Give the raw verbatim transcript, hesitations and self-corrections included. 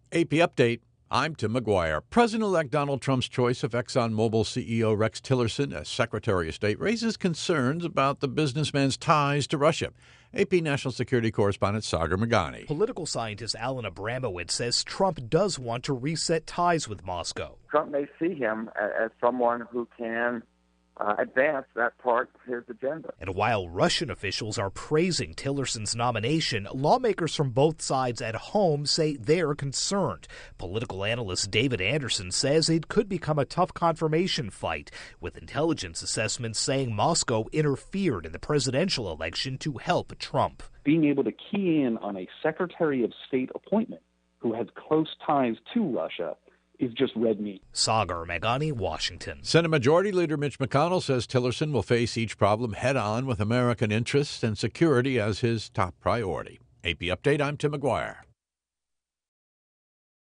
A P Update. I'm Tim McGuire. President-elect Donald Trump's choice of ExxonMobil C E O Rex Tillerson as Secretary of State raises concerns about the businessman's ties to Russia. A P National Security Correspondent Sagar Meghani. Political scientist Alan Abramowitz says Trump does want to reset ties with Moscow. Trump may see him as someone who can uh, advance that part of his agenda. And while Russian officials are praising Tillerson's nomination, lawmakers from both sides at home say they're concerned. Political analyst David Anderson says it could become a tough confirmation fight, with intelligence assessments saying Moscow interfered in the presidential election to help Trump. Being able to key in on a Secretary of State appointment who has close ties to Russia is just red meat. Sagar Meghani, Washington. Senate Majority Leader Mitch McConnell says Tillerson will face each problem head-on with American interests and security as his top priority. A P Update, I'm Tim McGuire.